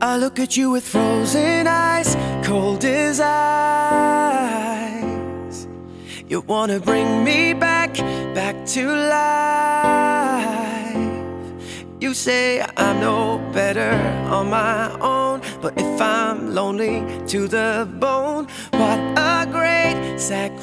I look at you with frozen eyes, cold as ice. You wanna bring me back to life. You say I'm no better on my own, but if I'm lonely to the bone, what a great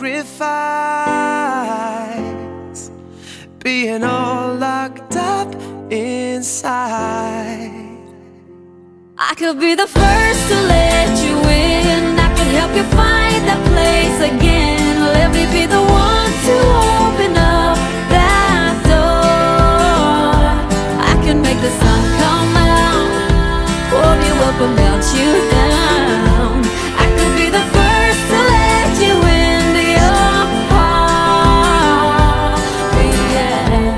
sacrifice, being all locked up inside. I could be the first to let you in. I could help you find that place again. Let me be the one to open up that door. I can make the sun come out, warm you up and melt you down. I could be the first to let you into your heart, yeah.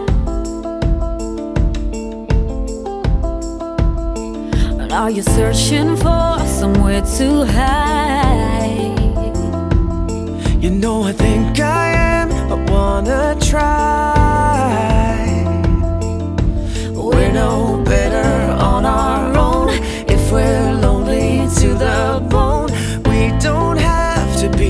Are you searching for somewhere to hide? You know I think I am, but wanna try. We're no better on our own. If we're lonely to the bone, we don't have to be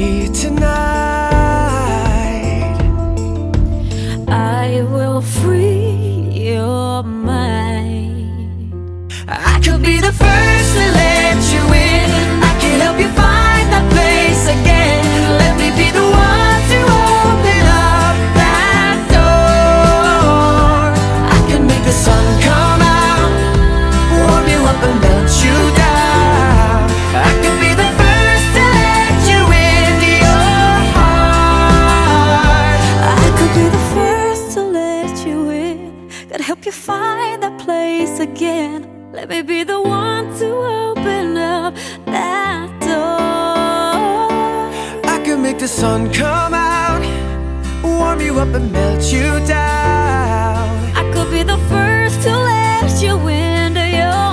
tonight. I will free your mind. I could be the first to let you in. I can help you find that place again. Let me be the one to open up that door. I can make the sun come out, warm you up and melt you down. I could be the first to let you into your heart. I could be the first to let you in. Could help you find that place again. Let me be the one to open up that door. I can make the sun come out, warm you up and melt you down. I could be the first to let you into your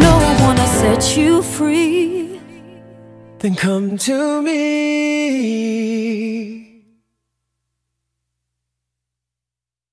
you free, then come to me.